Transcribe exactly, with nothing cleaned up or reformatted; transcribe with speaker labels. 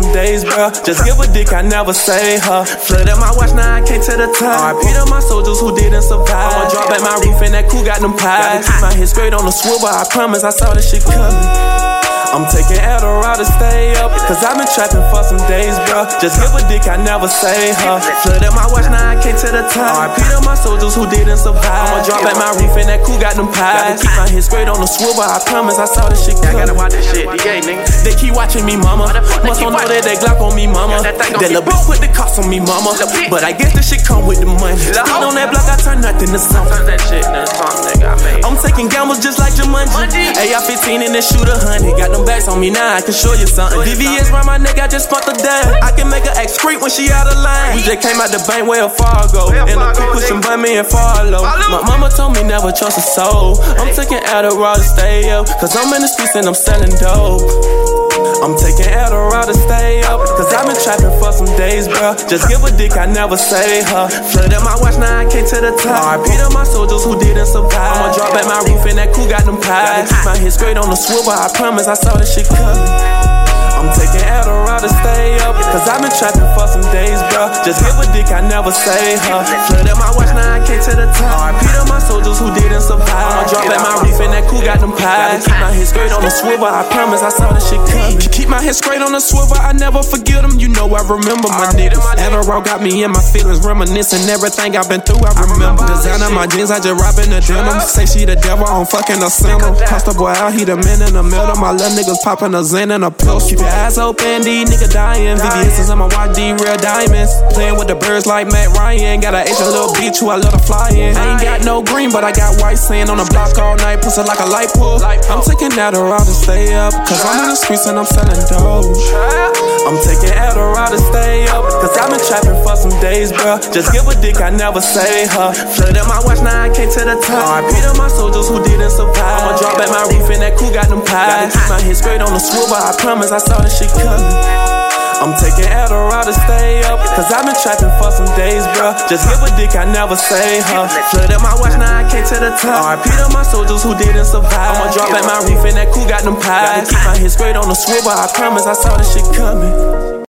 Speaker 1: some days, bro. Just give a dick, I never save her. Flooded my watch, now I can't to the top. R I P to my soldiers who didn't survive. I'ma drop at my roof and that cool got them pies. Gotta keep my head straight on the swivel, I promise I saw this shit coming. I'm taking Adderall to stay up, cause I've been trapping for some days, bro. Just give a dick, I never save her. Flooded my watch, now I can't to the top. R I P to my soldiers who didn't survive. I'ma drop at my reef and that cool got them pies. Gotta keep my head straight on the swivel, I promise I saw this shit coming.
Speaker 2: I gotta watch this shit, D A, nigga.
Speaker 1: They keep watching me, mama. Must don't know that they Glock on me, mama. That little bitch put the cost on me, mama. But I guess this shit come with the money. Still on that block, I turn nothing to something.
Speaker 2: That shit, that song, nigga, I made.
Speaker 1: I'm taking gambles just like Jumanji. A R fifteen and then shoot a hundred. Got them backs on me now, I can show you something. D V S round my neck, I just spent the dime. I can make her act scream when she out of line. We just came out the bank where a Fargo. And the crew pushing by me and follow. My mama told me never trust a soul. I'm taking Adderall to stay up, cause I'm in the streets and I'm selling dope. I'm taking Adderall to stay up, cause I've been trapping for some days, bro. Just give a dick, I never save her. Flooded my watch, now I can't to the top. R I P to my soldiers who didn't survive. I'ma drop at my roof and that cool got them pies. Gotta keep my head straight on the swivel, I promise I saw this shit coming. I'm taking Adderall to stay up, cause I've been trapping for some days, bro. Just give a dick, I never save her. Flooded my watch, now I can't to the top. R I P to my soldiers who didn't survive. I'ma drop at my reef and that cool got them pies. Gotta keep my head straight on the swivel, I promise I saw this shit coming. Keep my head straight on the swivel, I never forget them. You know I remember my niggas. Adderall got me in my feelings, reminiscing everything I've been through, I remember. Designing my jeans, I just robbing the denim. Say she the devil, I'm fucking a sandal. Toss the boy out, he the man in the middle. My little niggas popping a Zen and a pill. Keep your eyes open, these niggas dying. V V S is on my watch, D real diamonds. Playing with the birds like Matt Ryan. Got an Asian little bitch who I love to fly in. I ain't got no green, but I got white sand on the block all night. Pussy like a light pole. I'm taking Adderall to stay up, cause I'm in the streets and I'm selling dope. I'm taking Adderall to stay up, cause I've been trapping for some days, bro. Just give a dick, I never save her. Flooded my watch, now I can't to the top. R I P to my soldiers who didn't survive. I'ma drop at my reef and that cool got them pies. Gotta keep my head straight on the swivel, I promise I saw this shit coming. I'm taking Adderall to stay up, cause I've been trapping for some days, bro. Just give a dick, I never save her. Flooded my watch, now I can't to the top. R I P to my soldiers who didn't survive. I'ma drop at my reef and that cool got them pies. Gotta keep my head straight on the swivel, I promise I saw this shit coming.